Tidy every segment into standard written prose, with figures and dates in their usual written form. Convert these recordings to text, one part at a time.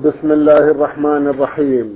بسم الله الرحمن الرحيم.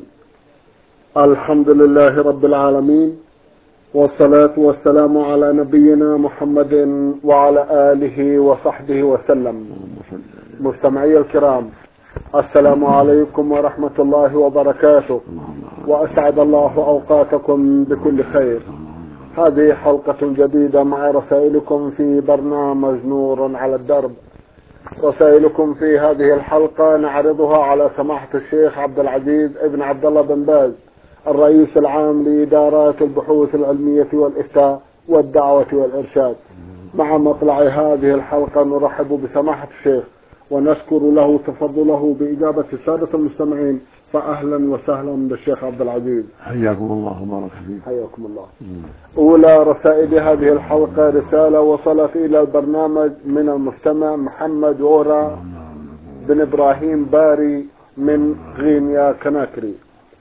الحمد لله رب العالمين، والصلاة والسلام على نبينا محمد وعلى آله وصحبه وسلم. مستمعي الكرام، السلام عليكم ورحمة الله وبركاته، وأسعد الله أوقاتكم بكل خير. هذه حلقة جديدة مع رسائلكم في برنامج نور على الدرب. رسائلكم في هذه الحلقة نعرضها على سماحة الشيخ عبد العزيز ابن عبد الله بن باز، الرئيس العام لإدارات البحوث العلمية والإفتاء والدعوة والإرشاد. مع مطلع هذه الحلقة نرحب بسماحة الشيخ ونشكر له تفضله بإجابة السادة المستمعين، فأهلا وسهلا بالشيخ عبد العزيز. حياكم الله وبارك فيكم. حياكم الله. أولى رسائل هذه الحلقة رسالة وصلت إلى البرنامج من المستمع محمد ورا بن إبراهيم باري من غينيا كناكري.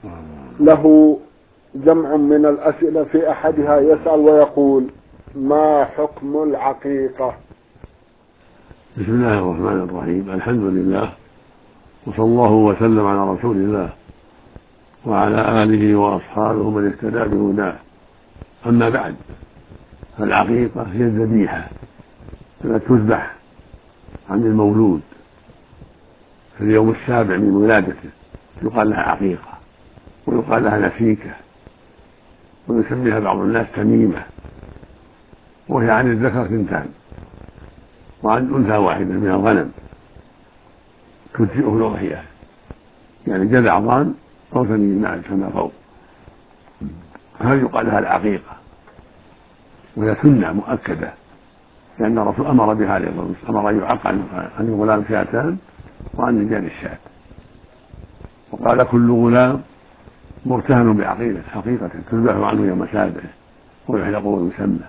له جمع من الأسئلة، في أحدها يسأل ويقول: ما حكم العقيقة؟ بسم الله الرحمن الرحيم. الحمد لله، وصلى الله وسلم على رسول الله وعلى آله وأصحابه من اهتدى بهداه. أما بعد، فالعقيقة هي الذبيحة التي تذبح عن المولود في اليوم السابع من ولادته، يقال لها عقيقة ويقال لها نسيكة، ويسميها بعض الناس تميمة، وهي عن الذكر اثنتان وعن أنثى واحدة من الغنم تجزئه الأضحية، يعني جذع ضان أو ثمين معز كما فوق، هذه يقال لها العقيقة، وهي سنة مؤكدة، لأن الرسول أمر بها عليه الصلاة والسلام، أمر أن يعق عن الغلام شاتان وعن رجال الشاة، وقال: كل غلام مرتهن بعقيقة تذبح عنه يوم سابعه ويحلق ويسمى.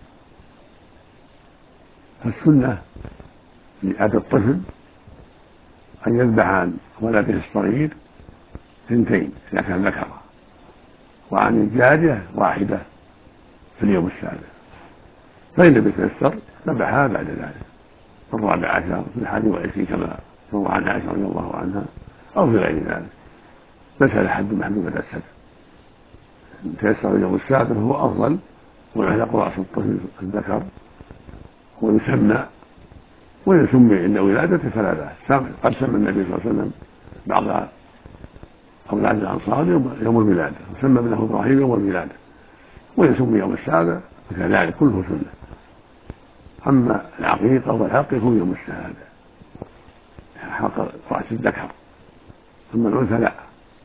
فالسنة لأبي الطفل أن يذبح عن ولده الصغير اثنتين إذا كان ذكرا، وعن الجارية واحدة في اليوم السابع، فإن بيتيسر ذبحها بعد ذلك في 14 في 21 كما روى عن عائشة رضي الله عنها، أو في غير ذلك، ليس لحد محدود السبع. إن تيسر اليوم السابع هو أفضل، ويحلق رأس الطفل الذكر ويسمى، وإن سمي عند ولادته فلا بأس. قد سمى النبي صلى الله عليه وسلم بعض أولاد الأنصار يوم الولادة، وسمى ابنه إبراهيم يوم الولادة، وإن سمي يوم السابع فكذلك كله سنة. أما العقيقة والحلق هو يوم الشهادة، حلق رأس الذكر، أما الأنثى لا.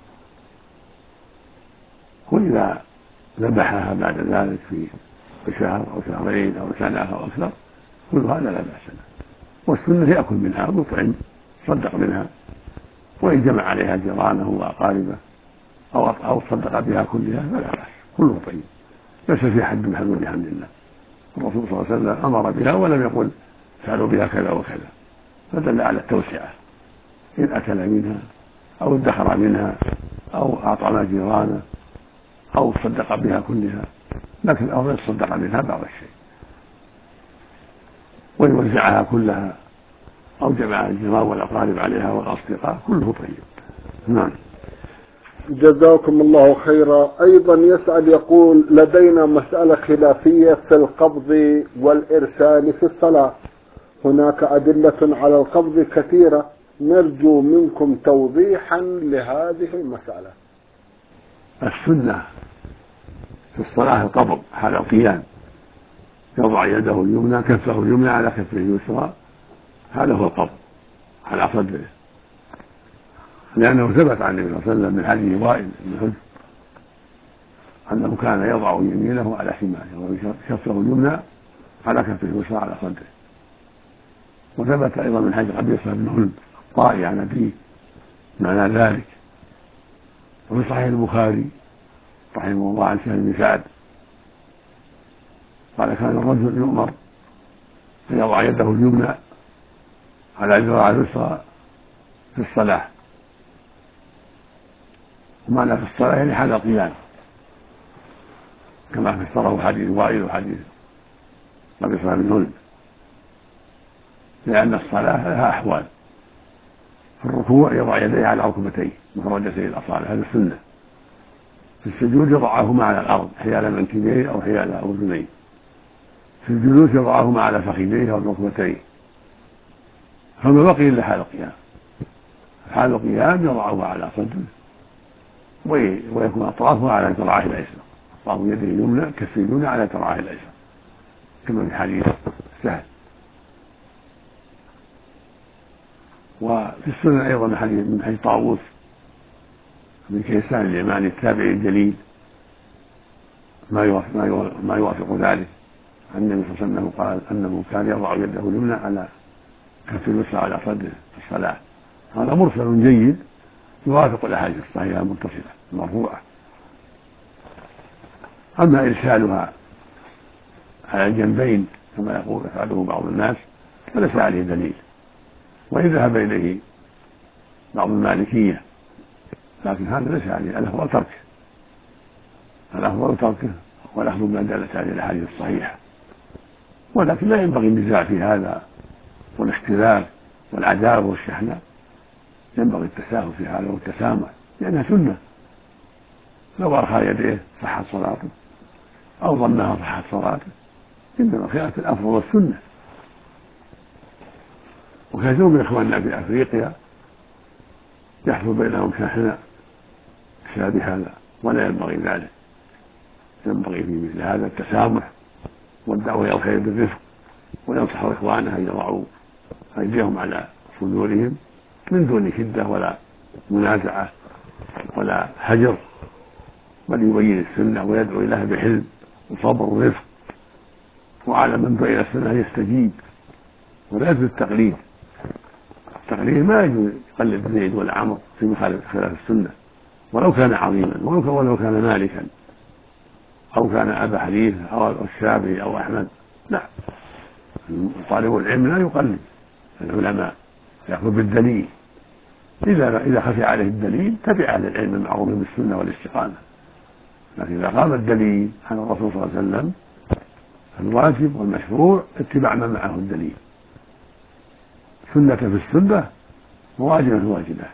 وإذا ذبحها بعد ذلك في شهر أو شهرين أو سنة أو أكثر، كل هذا لا بأس به. والسنة يأكل منها ويطعم، صدق منها، وإن جمع عليها جيرانه وأقاربه أو صدق بها كلها فلا بأس، كله طيب، ليس في حد محدود بحمد الله. الرسول صلى الله عليه وسلم أمر بها ولم يقل فعلوا بها كذا وكذا، فدل على التوسعة، إن أكل منها أو ادخر منها أو أعطى جيرانه أو صدق بها كلها، لكن الأفضل يتصدق منها بعض الشيء، وإن وزعها كلها أو جمع الجيران والأقارب عليها والأصدقاء كله طيب. نعم. جزاكم الله خيرا. أيضا يسأل يقول: لدينا مسألة خلافية في القبض والإرسال في الصلاة، هناك أدلة على القبض كثيرة، نرجو منكم توضيحا لهذه المسألة. السنة في الصلاة القبض حال القيام، يضع يده اليمنى كفه اليمنى على كفه اليسرى، هذا هو القبض على صدره، لأنه ثبت عن النبي صلى الله عليه وسلم من حديث وائل بن حجر أنه كان يضع يمينه على شماله وكفه اليمنى على كفه اليسرى على صدره. وثبت أيضا من حديث قبيصة بن هلب الطائي عن أبيه معنى ذلك. وفي صحيح البخاري رحمه الله عن سهل بن سعد قال: كان الرجل يؤمر فيضع يده اليمنى على ذراع اليسرى في الصلاة، ومعنى في الصلاة يعني حال القيام، كما فسره حديث وائل وحديث قبيصة بن هلب، لأن الصلاة لها أحوال، في الركوع يضع يديه على ركبتيه مفرجتي الأصابع، هذا السنة. في السجود يضعهما على الأرض حيال منكبيه أو حيال أذنيه. في الجلوس يضعهما على فخذيه أو ركبتيه. فما بقي إلا حال القيام. حال القيام يضعه على صدره ويكون أطرافه على ذراعه الأيسر، أطراف يده اليمنى كف اليمنى على ذراعه الأيسر كما في حديث سهل. وفي السنة أيضا من حديث طاووس بن كيسان اليماني التابعي الجليل ما يوافق ذلك عن النبي صلى الله عليه وسلم قال أنه كان يضع يده اليمنى على كف اليسرى على صدره في الصلاة. هذا مرسل جيد يوافق الأحاديث الصحيحة المتصلة المرفوعة. أما إرسالها على الجنبين كما يقول يفعله بعض الناس فليس عليه دليل، وإن ذهب إليه بعض المالكية، لكن هذا ليس عليه، الأفضل تركه والأخذ بما دلت عليه الأحاديث الصحيحة. ولكن لا ينبغي النزاع في هذا والاختلاف والعداوة والشحناء، ينبغي التساهل في هذا والتسامح لأنها سنة. لو أرخى يديه صحت صلاته أو ضمها صحت صلاته، إنما خلاف الأفضل والسنة. وكثير من إخواننا في أفريقيا يحصل بينهم شاحناء بسبب هذا، ولا ينبغي ذلك. ينبغي في مثل هذا التسامح والدعوة إلى الخير بالرفق، وينصح إخوانه أن يضعوا أيديهم على صدورهم من دون شدة ولا منازعة ولا هجر، بل يبين السنة ويدعو إليها بحلم وصبر ورفق. وعلى من دعا إلى السنة يستجيب ولا يجوز التقليد. التقليد ما يجوز يقلد زيد ولا عمرو في خلاف السنة ولو كان عظيما، ولو كان مالكا أو كان أبا حنيفة أو الشافعي أو أحمد. لا، طالب العلم لا يقلد العلماء، يأخذ بالدليل. إذا خفي عليه الدليل تبع أهل العلم المعروف بالسنة والاستقامة. لكن إذا قام الدليل عن الرسول صلى الله عليه وسلم الواجب والمشروع اتباع ما معه الدليل. سنة في السنة وواجبة في الواجبات.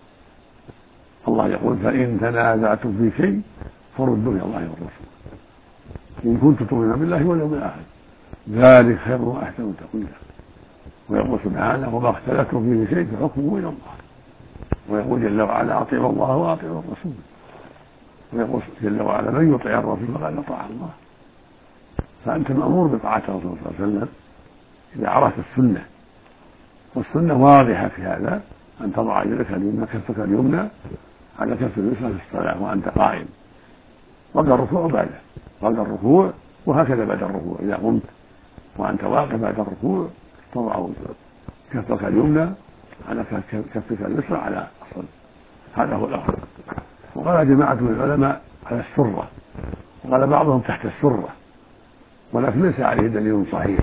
الله يقول فإن تنازعتم في شيء فردوا إلى الله والرسول إن كنتم تؤمنون بالله واليوم الآخر ذلك خير وأحسن تأويلا. ويقول سبحانه وما اختلفتم فيه شيء فحكمه إلى الله. ويقول جل وعلا أطيعوا الله وأطيعوا الرسول. ويقول جل وعلا من يطع الرسول فقد أطاع الله. فأنت مأمور بطاعة الرسول صلى الله عليه وسلم إذا عرفت السنة، والسنة واضحة في هذا أن تضع يدك اليمنى كفك اليمنى على كف اليسرى في الصلاة وأنت قائم قبل الركوع وبعده، قبل الركوع وهكذا بعد الركوع. إذا قمت وأنت واقف بعد الركوع تضع كفك اليمنى على كفك اليسرى على الصدر، هذا هو الأفضل. وقال جماعة من العلماء على السرة، وقال بعضهم تحت السرة، ولكن ليس عليه دليل صحيح.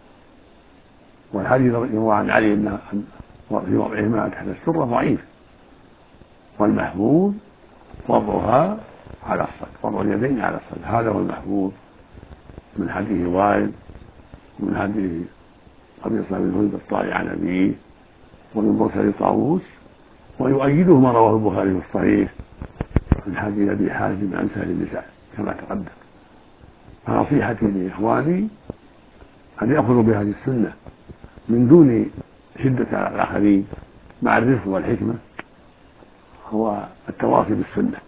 والحديث يروى عن علي أن في وضعهما تحت السرة ضعيف، والمحفوظ وضعها على الصدر، وضع اليدين على الصدر، هذا هو المحفوظ من حديث وائل ومن حديث قبيصة بن هند الطائي عن أبيه ومن مرسل طاووس، ويؤيده ما رواه البخاري في الصحيح من حديث أبي حازم عن سهل بن سعد كما تقدم. فنصيحتي لإخواني أن يأخذوا بهذه السنة من دون شدة على الآخرين مع الرفق والحكمة، هو التواصي بالسنة.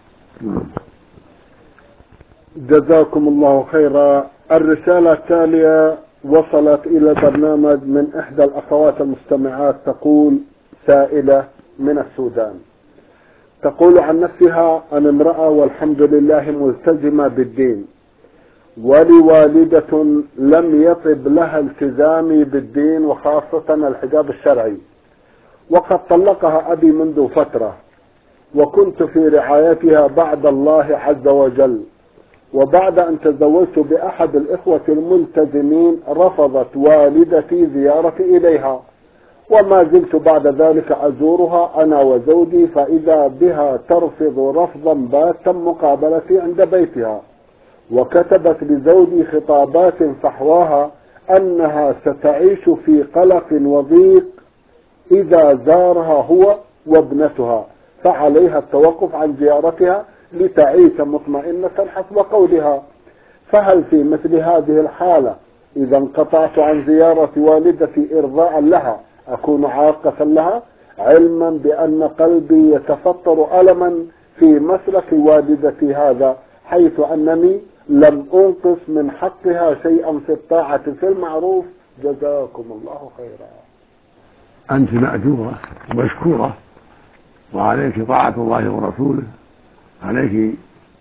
جزاكم الله خيرا. الرسالة التالية وصلت إلى البرنامج من إحدى الأخوات المستمعات، تقول سائلة من السودان، تقول عن نفسها: أنا امرأة والحمد لله ملتزمة بالدين، ولوالدة لم يطب لها التزامي بالدين وخاصة الحجاب الشرعي، وقد طلقها أبي منذ فترة، وكنت في رعايتها بعد الله عز وجل. وبعد أن تزوجت بأحد الإخوة الملتزمين رفضت والدتي زيارتي إليها، وما زلت بعد ذلك أزورها أنا وزوجي، فإذا بها ترفض رفضا باتا مقابلتي عند بيتها، وكتبت لزوجي خطابات فحواها أنها ستعيش في قلق وضيق إذا زارها هو وابنتها فعليها التوقف عن زيارتها لتعيش مطمئنة حسب قولها. فهل في مثل هذه الحالة إذا انقطعت عن زيارة والدتي إرضاء لها أكون عاقة لها، علما بأن قلبي يتفطر ألما في مسلك والدتي هذا، حيث أنني لم أنقص من حقها شيئا في الطاعة في المعروف؟ جزاكم الله خيرا. أنت مأجورة ومشكورة، وعليك طاعة الله ورسوله، عليك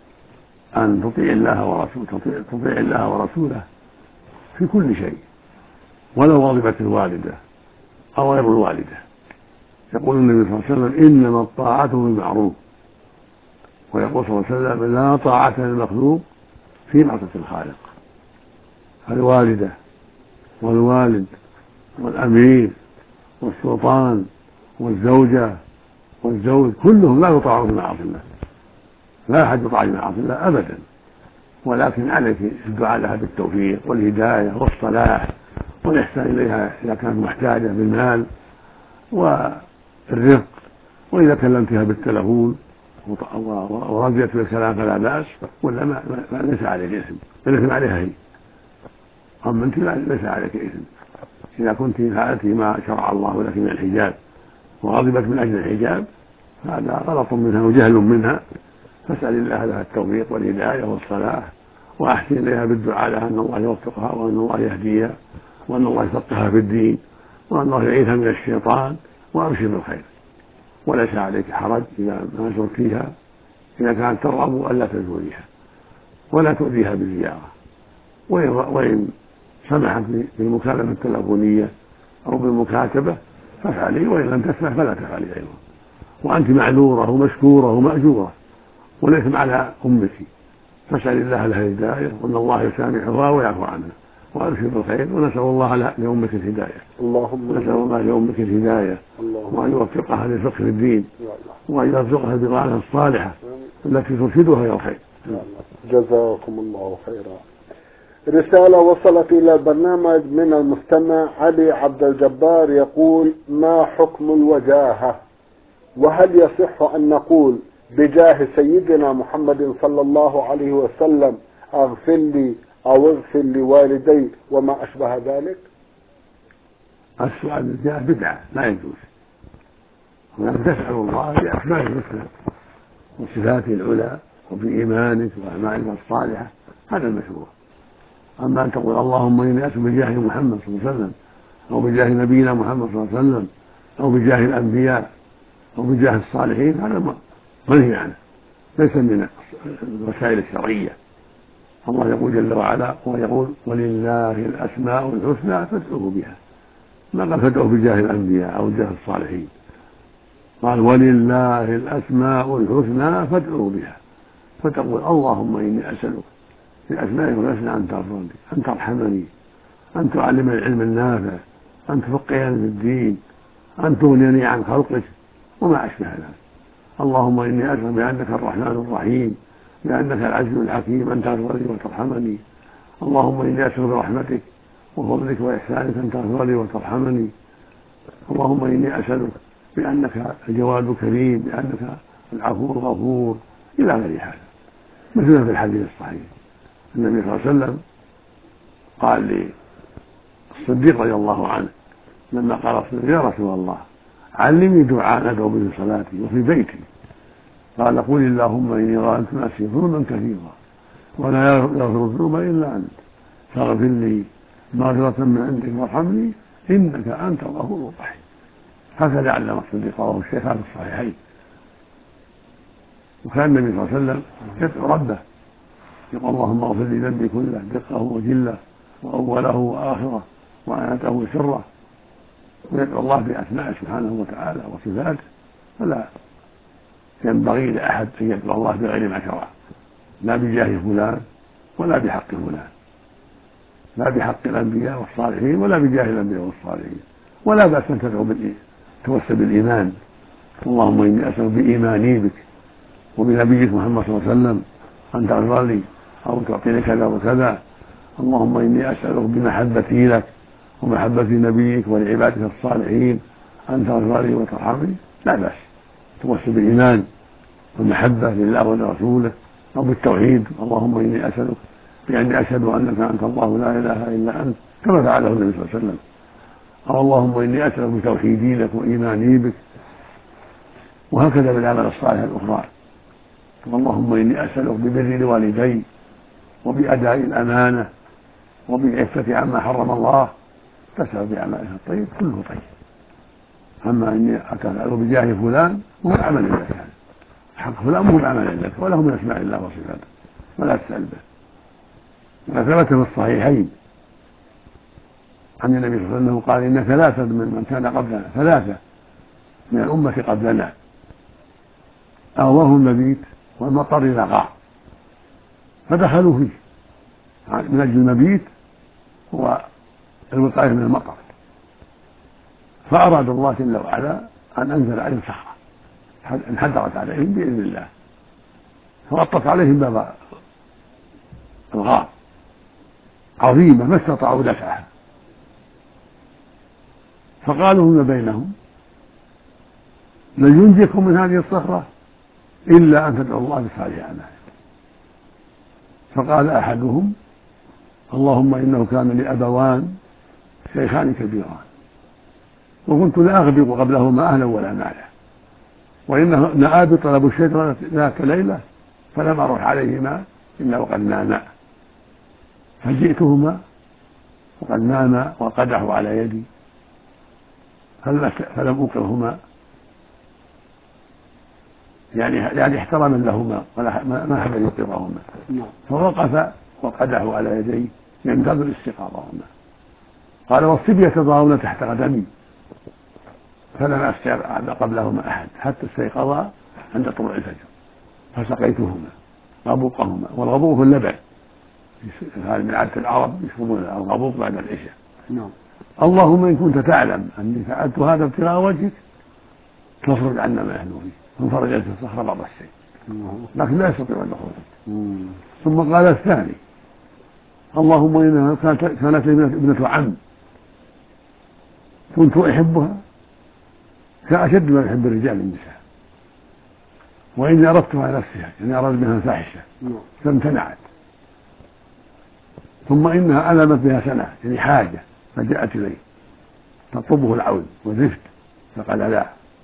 أن تطيع الله ورسوله في كل شيء، ولو غضبت الوالدة أو غير الوالدة. يقول النبي صلى الله عليه وسلم: إنما الطاعة بالمعروف. ويقول صلى الله عليه وسلم: لا طاعة للمخلوق في معصية الخالق. الوالدة والوالد والأمير والسلطان والزوجة والزوج كلهم لا يطاعون في معاصي الله، لا أحد يطاع في معاصي الله أبدا، ولكن عليك الدعاء لها بالتوفيق والهداية والصلاح والإحسان إليها إذا كانت محتاجة بالمال والرفق، وإذا كلمتها بالتلفون ورضيت بالكلام فلا بأس، ولا ما ليس عليك إثم، ليس عليها هي. أما أنت ليس عليك إثم إذا كنت فعلت ما شرع الله لك من الحجاب وغضبت من أجل الحجاب، هذا غلط منها وجهل منها، فاسأل الله لها التوفيق والهداية والصلاح، وأحسن إليها بالدعاء لها أن الله يوفقها وأن الله يهديها وأن الله يفقهها في الدين وأن الله يعيذها من الشيطان، وأبشر بالخير. وليس عليك حرج إذا ما زرتيها، إذا كانت ترغب ألا تزوريها ولا تؤذيها بالزيارة، وإن سمحت بالمكالمة التلفونية أو بالمكاتبة فافعلي، وإن لم تسمح فلا تفعلي أيضا. وأنت معذورة ومشكورة ومأجورة، وليس على أمك، فاسأل الله لها الهداية وأن الله يسامحها ويعفو عنها، وأبشر بالخير. ونسأل الله لأمك الهداية، نسأل الله لأمك الهداية وأن يوفقها للفقه في الدين وأن يرزقها بطاعة الصالحة التي ترشدها إلى الخير. جزاكم الله خيرا. رسالة وصلت إلى البرنامج من المستمع علي عبد الجبار يقول: ما حكم الوجاهة؟ وهل يصح أن نقول بجاه سيدنا محمد صلى الله عليه وسلم اغفر لي أو اغفر لوالدي وما أشبه ذلك؟ السؤال بالجاه بدعة لا يجوز، ولكن تسأل الله بأسمائه الحسنى وصفاته العلى وبإيمانك وأعمالك الصالحة، هذا المشروع. أما أن تقول اللهم إني أسأل بجاه محمد صلى الله عليه وسلم أو بجاه نبينا محمد صلى الله عليه وسلم أو بجاه الأنبياء أو بجاه الصالحين، هذا منهي عنه، ليس من الوسائل الشرعية. الله يقول جل وعلا ويقول: ولله الأسماء الحسنى فادعوه بها، ما قال فادعوه بجاه الأنبياء أو بجاه الصالحين، قال ولله الأسماء الحسنى فادعوه بها، فتقول اللهم إني أسألك بأسمائك الحسنى أن تغفر لي، أن ترحمني، أن تعلمني العلم النافع، أن تفقهني في الدين، أن تغنيني عن خلقك وما أشبه ذلك. اللهم إني أسأل بأنك الرحمن الرحيم، بأنك العزيز الحكيم، أن تغفر لي وترحمني. اللهم إني أسأل برحمتك وفضلك وإحسانك أن تغفر لي وترحمني. اللهم إني أسألك بأنك الجواد الكريم، بأنك العفو الغفور، إلى غير هذا، مثل في الحديث الصحيح النبي صلى الله عليه وسلم قال للصديق رضي الله عنه لما قال الصديق: يا رسول الله علمني دعاء أدعو به صلاتي وفي بيتي. قال: قل اللهم إني ظلمت نفسي ظلما كثيرا ولا يغفر الذنوب إلا أنت فاغفر لي مغفرة من عندك وارحمني إنك أنت الغفور الرحيم. هكذا علم الصديق، رواه الشيخان في الصحيحين. وكان النبي صلى الله عليه وسلم يدعو ربه يقول: اللهم اغفر لي ذنبي كله دقه وجله وأوله وآخره وعنته وسره، ويدعو الله بأسمائه سبحانه وتعالى وصفاته، فلا ينبغي لأحد أن يدعو الله بغير ما شرع، لا بجاه فلان ولا بحق فلان، لا بحق الأنبياء والصالحين ولا بجاه الأنبياء والصالحين. ولا بأس أن تدعو توسل بالإيمان: اللهم إني أسأل بإيماني بك وبنبيك محمد صلى الله عليه وسلم أن تغفر لي أو تعطيني كذا وكذا. اللهم إني أسألك بمحبتي لك ومحبة نبيك ولعبادك الصالحين أن تغفر لي وترحمني لا بأس، توسل بالإيمان والمحبة لله ولرسوله أو بالتوحيد، اللهم إني أسألك بأني أشهد أنك أنت الله لا إله إلا أنت، كما فعله النبي صلى الله عليه وسلم، أو اللهم إني أسألك بتوحيدي لك وإيماني بك، وهكذا بالأعمال الصالحة الأخرى. اللهم إني أسألك ببر لوالدي وبأداء الأمانة وبالعفة عما حرم الله، تسأل بأعمالها الطيب كله طيب. أما إني أتفعل بجاه فلان هو عمل لك، حق فلان هو عمل لك وله من أسماء الله وصفاته ولا تسأل به. وثبت في الصحيحين عن النبي صلى الله عليه وسلم قال إن ثلاثة من كان قبلنا، ثلاثة من الأمة قبلنا أغواهم المبيت والمطر إذا غار، فدخلوا فيه من أجل المبيت هو الوقاية من المطر، فأراد الله جل وعلا أن أنزل عليهم صخرة انحدرت عليهم بإذن الله فغطت عليهم باب الغار عظيمة ما استطاعوا دفعها، فقالوا فيما بينهم لن ينجيكم من هذه الصخرة إلا أن تدعوا الله بصالح أعمالكم. فقال أحدهم اللهم إنه كان لي أبوان شيخان كبيران وكنت لا أغبق قبلهما أهلا ولا مالا، وإن أبي طلبوا الشيطان ذاك ليلة فلم أروح عليهما إلا وقد ناما، فجئتهما وقد ناما وقدحوا على يدي فلم أوقظهما، يعني احتراما لهما ما حب يوقظهما، فوقف وقدحوا على يديه ينتظر استيقاظهما. قال والصبية يتضاءلون تحت قدمي فلم أستيقظ قبلهما أحد حتى استيقظا عند طلوع الفجر فسقيتهما غبوقهما، والغبوق هو اللبن، هذا من عادة العرب يشربون الغبوق بعد العشاء. اللهم إن كنت تعلم أني فعلت هذا ابتغاء وجهك فافرج عنا ما نحن فيه، فانفرجت الصخرة بعض الشيء لكن لا يستطيع أن يخرج. ثم قال الثاني اللهم إنها كانت لي ابنة عم كنت أحبها كأشد ما يحب الرجال النساء، وإني أردتها نفسها يعني أراد منها فاحشة فامتنعت، ثم إنها ألمت بها سنة يعني حاجة فجاءت إليه تطلبه العون والرفد فقال لا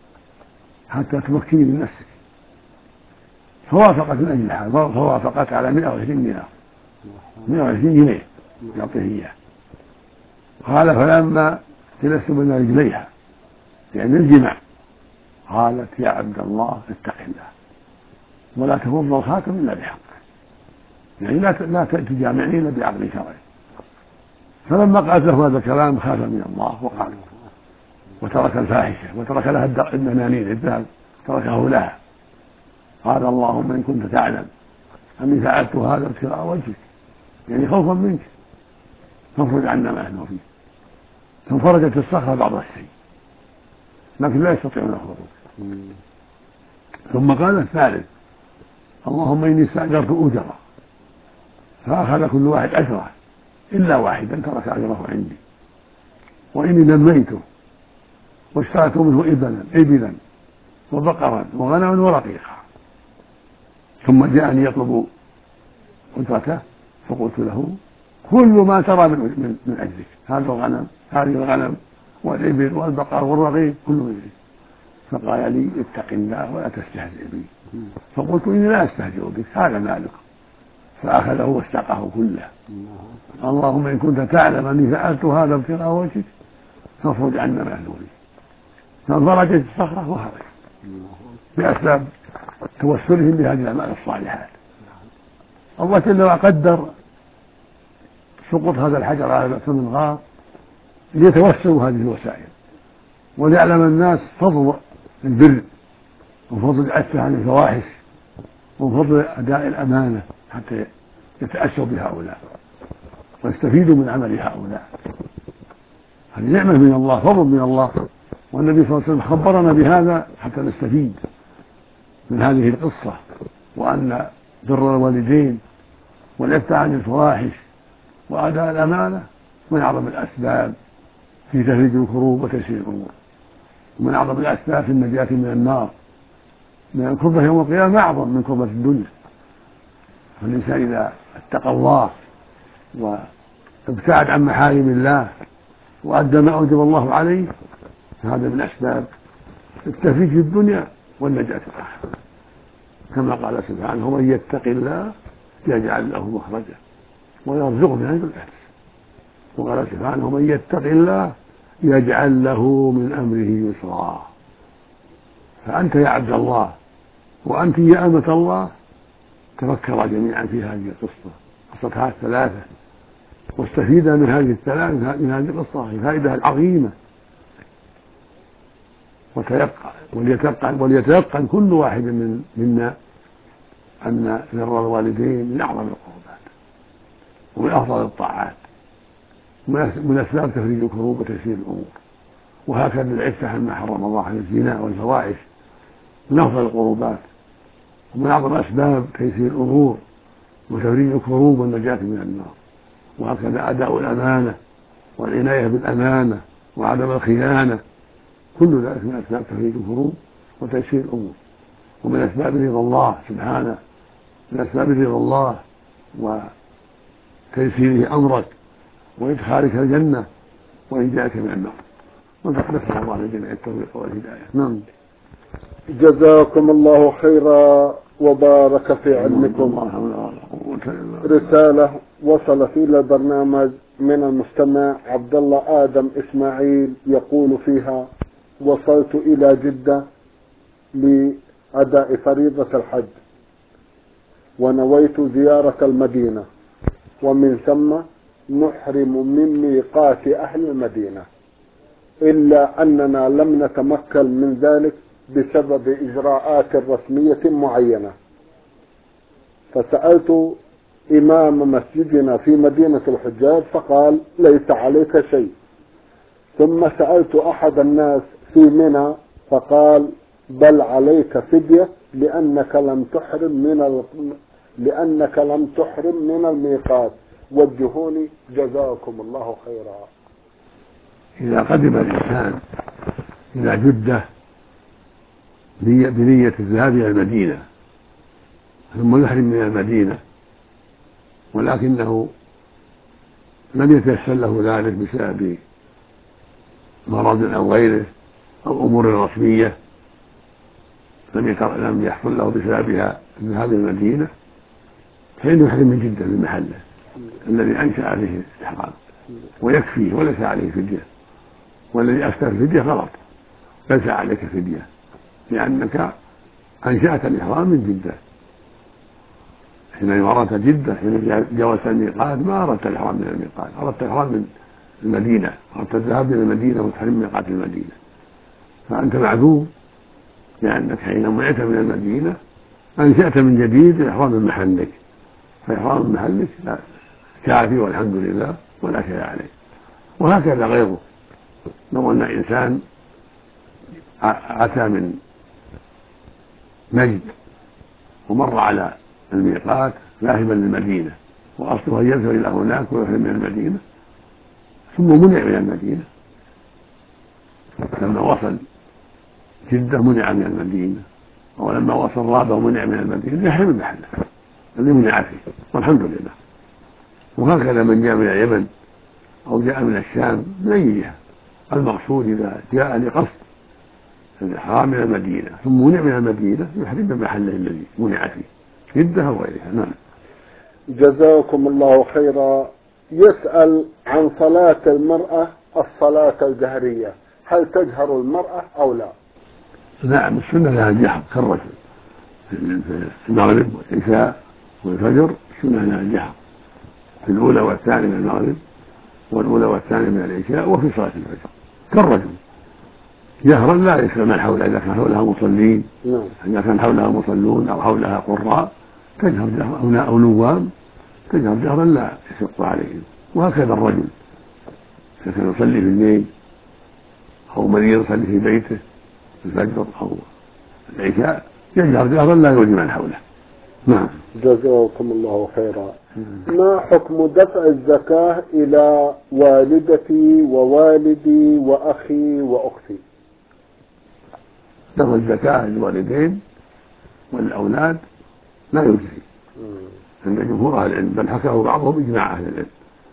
حتى تمكني من نفسك، فوافقت من أجل الحال، فوافقت على 120 دينار 120 جنيه يعطيه إياه. قال فلما جلست بين رجليها يعني الجماع قالت يا عبد الله اتق الله ولا تفض الخاتم إلا بحق، يعني لا تجامعني إلا بعقل شرعي. فلما قالت له هذا الكلام خاف من الله وقال وترك الفاحشة وترك لها الدنانير الذهب تركه لها. قال اللهم إن كنت تعلم أني فعلت هذا ابتغاء وجهك يعني خوفا منك فافرج عنا ما نحن فيه، فانفرجت الصخرة بعض الشيء لكن لا يستطيعون يخرجون. ثم قال الثالث اللهم إني استأجرت أجرا فأخذ كل واحد أجره إلا واحدا ترك أجره عندي، وإني نميته واشتريت منه إبلا وبقرا وغنما ورقيقا، ثم جاءني يطلب أجرته فقلت له كل ما ترى من أجلك هذه الغنم والإبل والبقر والرقيق كله من أجلك. فقال لي اتق الله ولا تستهزئ بي، فقلت إني لا أستهزئ بك هذا مالك، فأخذه واستقاه كله. اللهم إن كنت تعلم أني فعلت هذا ابتغاء وجهك فافرج عنا ما نحن فيه، فانفرجت الصخرة وخرج بأسباب توسلهم بهذه الأعمال الصالحات. الله جل وعلا قدر سقوط هذا الحجر على فم الغار ليتوسلوا هذه الوسائل وليعلم الناس فضل البر وفضل العفة عن الفواحش وفضل أداء الأمانة حتى يتأسوا بهؤلاء ويستفيدوا من عمل هؤلاء. هذه نعمة من الله فضل من الله، والنبي صلى الله عليه وسلم خبرنا بهذا حتى نستفيد من هذه القصة، وأن بر الوالدين والعفة عن الفواحش وأداء الأمانة من أعظم الأسباب في تفريج الكروب وتيسير الأمور. ومن أعظم الأسباب في النجاة من النار، لأن الكربة يوم القيامة أعظم من كربة الدنيا. فالإنسان إذا اتقى الله وابتعد عن محارم الله وأدى ما أوجب الله عليه فهذا من أسباب التفريج في الدنيا والنجاة في الآخرة، كما قال سبحانه: ومن يتق الله يجعل له مخرجا ويرزقه من حيث لا يحتسب. وقال سبحانه: ومن يتق الله يجعل له من أمره يسرا. فأنت يا عبد الله وأنت يا أمة الله تفكرا جميعا في هذه القصة، قصتها الثلاثة، واستفيدا من هذه الثلاثة، من هذه القصة الفائدة العظيمة، وليتيقن كل واحد منا أن بر الوالدين من أعظم القربات ومن أفضل الطاعات، من أسباب تفريج الكروب وتيسير الأمور. وهكذا العفة عما حرم الله عن الزنا والفواحش من أفضل القربات ومن أعظم أسباب تيسير الأمور وتفريج الكروب والنجاة من النار. وهكذا أداء الأمانة والعناية بالأمانة وعدم الخيانة، كل ذلك من أسباب تفريج الكروب وتيسير الأمور، ومن أسباب رضا الله سبحانه، من أسباب رضا الله وتيسيره أمرك وإدخالك الجنة وإنجاك من النار. ونسأل الله لجميع التوفيق والهداية. نعم. جزاكم الله خيرا وبارك في علمكم. رسالة وصلت إلى البرنامج من المستمع عبد الله آدم إسماعيل يقول فيها: وصلت إلى جدة لأداء فريضة الحج ونويت زيارة المدينة، ومن ثم نحرم من ميقات أهل المدينة، إلا أننا لم نتمكن من ذلك بسبب إجراءات رسمية معينة. فسألت إمام مسجدنا في مدينة الحجاج فقال: ليس عليك شيء. ثم سألت أحد الناس في منى فقال: بل عليك فدية لأنك لم تحرم من الميقات. وجهوني جزاكم الله خيرا. إذا قدم الإنسان إلى جدة بنية الذهاب إلى المدينة ثم يحرم من المدينة، ولكنه لم يتيسر له ذلك بسبب مرض أو غيره أو أمور رسمية لم يحصل له بسببها الذهاب إلى المدينة، فإنه يحرم من جدة من محله الذي أنشأ عليه الإحرام ويكفيه وليس عليه فدية. والذي أفتى الفدية غلط، ليس عليك فدية لأنك أنشأت الإحرام من جدة. حين أردت جدة حين جاوزت الميقات ما أردت الإحرام من الميقات، أردت الإحرام من المدينة، أردت الذهاب إلى المدينة وتحرم ميقات المدينة. فأنت معذور لأنك حين منعت من المدينة أنشأت من جديد الإحرام من محلك، فإحرام من محلك لا كافي والحمد لله ولا شيء عليه. وهكذا غيره، لو أن إنسان أتى من نجد ومر على الميقات ذاهبا للمدينة وأصله أن يذهب إلى هناك ويحرم من المدينة ثم منع من المدينة، لما وصل جدة منع من المدينة، أو لما وصل رابة ومنع من المدينة يحرم المحل اللي منع فيه والحمد لله. وهكذا من جاء من اليمن أو جاء من الشام من أي جهة، المقصود إذا جاء لقصد الإحرام من المدينة ثم منع من المدينة يحرم بمحله الذي منع فيه جدة أو غيرها. نعم. جزاكم الله خيرا. يسأل عن صلاة المرأة الصلاة الجهرية، هل تجهر المرأة أو لا؟ نعم، السنة لها الجهر كالرجل في المغرب والعشاء والفجر، السنة لها الجهر في الأولى والثانية من المغرب والأولى والثانية من العشاء وفي صلاة الفجر كالرجل جهرا لا يسمع من حولها. إذا كان حولها مصلين، إذا كان حولها مصلون أو حولها قراء تجهر جهرا، أو نوام تجهر جهرا لا يشق عليهم. وهكذا الرجل إذا كان يصلي في الليل أو مريض يصلي في بيته في الفجر أو العشاء يجهر جهرا لا يؤذي من حوله. نعم. جزاكم الله خيرا. ما حكم دفع الزكاة إلى والدتي ووالدي وأخي وأختي؟ دفع الزكاة للوالدين والأولاد لا يجزي عند جمهور أهل العلم، بل حكاه بعضهم إجماع أهل العلم.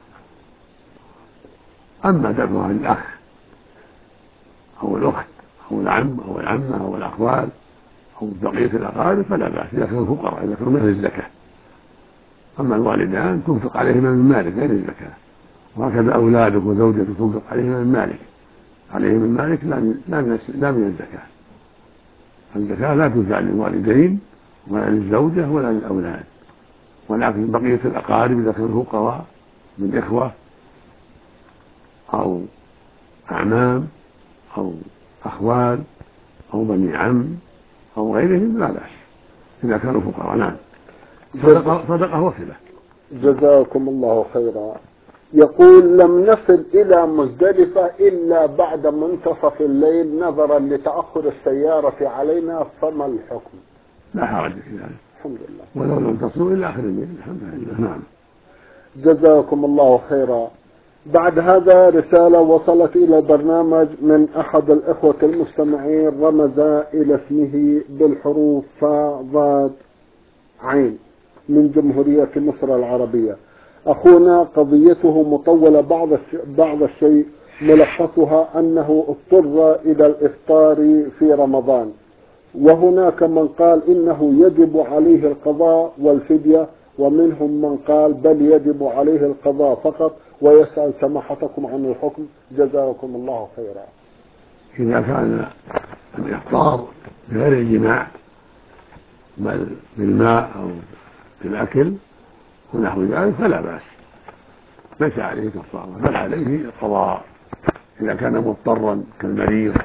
أما دفعها للأخ أو الأخت أو العم أو العمة أو الأخوال أو بقية الأقارب فلا بأس إذا كانوا فقراء، إذا كانوا مثل الزكاة. أما الوالدان تنفق عليهما من مالك غير الزكاة، وهكذا أولادك وزوجتك تنفق عليهما من مالك، عليهم من مالك لا من الزكاة. الزكاة لا تدفع للوالدين ولا للزوجة ولا للأولاد، ولكن بقية الأقارب إذا كانوا فقراء من إخوة أو أعمام أو أخوال أو بني عم أو غيرهم لا بأس إذا كانوا فقراء. نعم، صدقة وصلة. جزاكم الله خيرا. يقول: لم نصل إلى مزدلفة إلا بعد منتصف الليل نظرا لتأخر السيارة علينا، فما الحكم؟ لا حرج في ذلك، الحمد لله. ولو لم تصلوا إلى آخر الليل الحمد لله. نعم. جزاكم الله خيرا. بعد هذا رسالة وصلت إلى البرنامج من أحد الإخوة المستمعين، رمز إلى اسمه بالحروف ف عين، من جمهورية مصر العربية. أخونا قضيته مطولة بعض الشيء، ملخصها أنه اضطر إلى الإفطار في رمضان، وهناك من قال إنه يجب عليه القضاء والفدية، ومنهم من قال بل يجب عليه القضاء فقط، ويسأل سماحتكم عن الحكم. جزاكم الله خيرا. إذا كان الإفطار بغير الجماع بل بالماء أو بالأكل ونحو ذلك فلا بأس، ليس عليه كفارة بل عليه القضاء إذا كان مضطرا كالمريض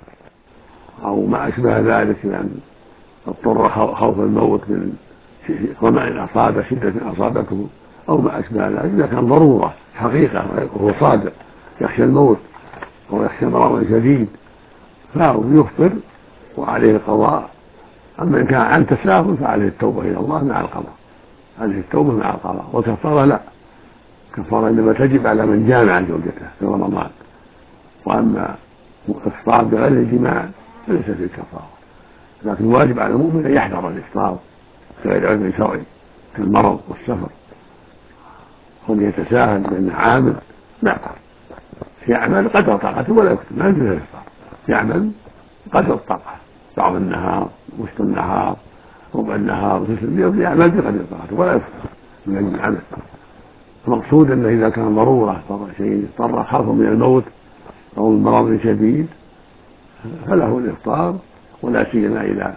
أو ما أشبه ذلك، لأن اضطر خوف الموت من ظمأ أصابه، شدة أصابته أو ما أشبه ذلك. إذا كان ضرورة حقيقة وهو صادق يخشى الموت أو يخشى مرض شديد فهو يفطر وعليه القضاء. أما إن كان عن تساهل فعليه التوبة إلى الله مع القضاء، عليه التوبة مع القضاء. والكفارة لا، الكفارة إنما تجب على من جامع زوجته في رمضان، وأما الإفطار بغير الجماع فليس فيه كفارة، لكن واجب على المؤمن أن يحذر الإفطار بغير عذر شرعي كالمرض والسفر، وأن يتساهل بأنه عامل لا، يعمل قدر طاقته ولا يكتب، ما يجوز الإفطار، يعمل قدر الطاقة، بعض النهار وسط النهار ربع النهار وثلث اليوم يعمل بقدر طاقته ولا يفطر من أجل العمل. المقصود أنه إذا كان ضرورة اضطر خوف من الموت أو من مرض شديد فله الإفطار، ولا سيما إذا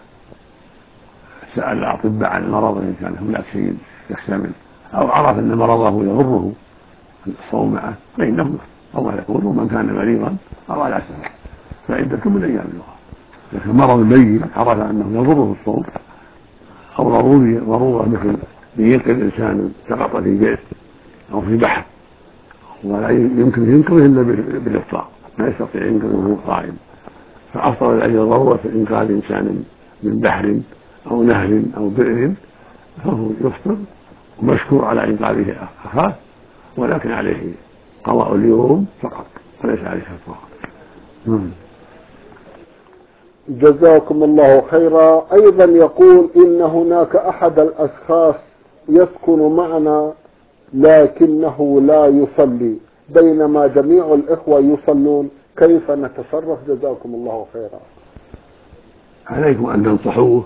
سأل الأطباء عن المرض إن كان هناك شيء يخشى منه أو عرف أن مرضه يضره الصوم معه فإنه أو يقول من كان مريضا أو على سفر فعدة من أيام أخرى. لكن مرض بين عرف أنه يضره الصوم أو ضرورة مثل ينقذ الإنسان سقط في بئر أو في بحر ولا يمكن ينقذه إلا بالإفطار، ما يستطيع ينقذه وهو صائم، فأفطر لأجل ضرورة إنقاذ إنسان من بحر أو نهر أو بئر فهو يفطر ومشكور على إنقاذه أخاه، ولكن عليه قضاء اليوم فقط وليس عليه كفارة. جزاكم الله خيرا. أيضا يقول إن هناك أحد الأشخاص يسكن معنا لكنه لا يصلي بينما جميع الإخوة يصلون، كيف نتصرف؟ جزاكم الله خيرا. عليكم أن تنصحوه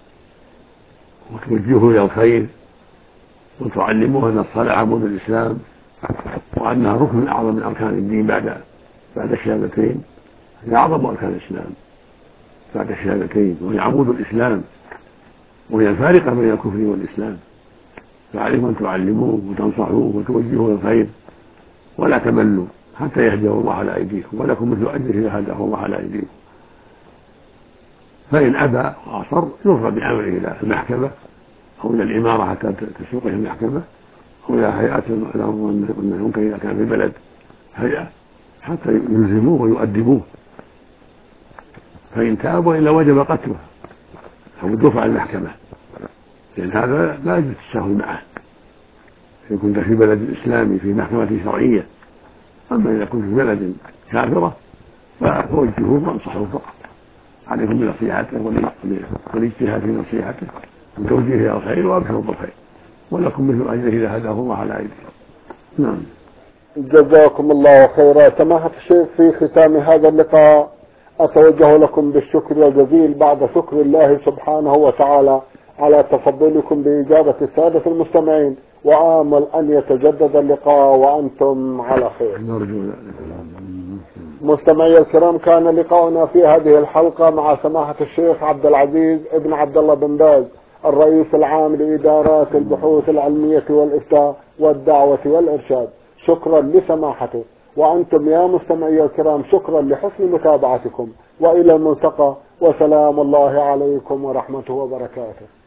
وتوجهوه إلى الخير وتعلموه أن الصلاة عمود الإسلام وأنها ركن أعظم من أركان الدين بعد الشهادتين، هي أعظم أركان الإسلام بعد الشهادتين، وهي عمود الإسلام وهي الفارقة بين الكفر والإسلام. فعليكم أن تعلموه وتنصحوه وتوجهوه إلى الخير ولا تملوا حتى يهديه الله على أيديكم، ولكم مثل أجره إذا هداه الله على أيديكم. فإن أبى وأصر يرفع بأمره إلى المحكمة أو إلى الإمارة حتى تسوقه المحكمة أو إلى هيئات الأمر والنهي إذا كان في البلد هيئة حتى يلزموه ويؤدبوه، فإن تاب وإلا وجب قتله أو الدفع المحكمة، لأن هذا لا يجوز التساهل معه إن كنت في بلد إسلامي في محكمة شرعية. أما إذا كنت في بلد كافرة فوجهوه وانصحوه فقط. عليكم بنصيحته والاجتهاد في نصيحته وتوجيهه الى الخير وابشروا بالخير، ولكم مثل اجره اذا هداه الله على ايديكم. نعم. جزاكم الله خيرا. سماحة الشيخ، في ختام هذا اللقاء أتوجه لكم بالشكر الجزيل بعد شكر الله سبحانه وتعالى على تفضلكم بإجابة السادة المستمعين، وآمل أن يتجدد اللقاء وأنتم على خير. نرجو ذلك. مستمعي الكرام، كان لقاؤنا في هذه الحلقة مع سماحة الشيخ عبد العزيز ابن عبد الله بن باز، الرئيس العام لإدارات البحوث العلمية والإفتاء والدعوة والإرشاد. شكرا لسماحته، وأنتم يا مستمعي الكرام شكرا لحسن متابعتكم، وإلى الملتقى، وسلام الله عليكم ورحمته وبركاته.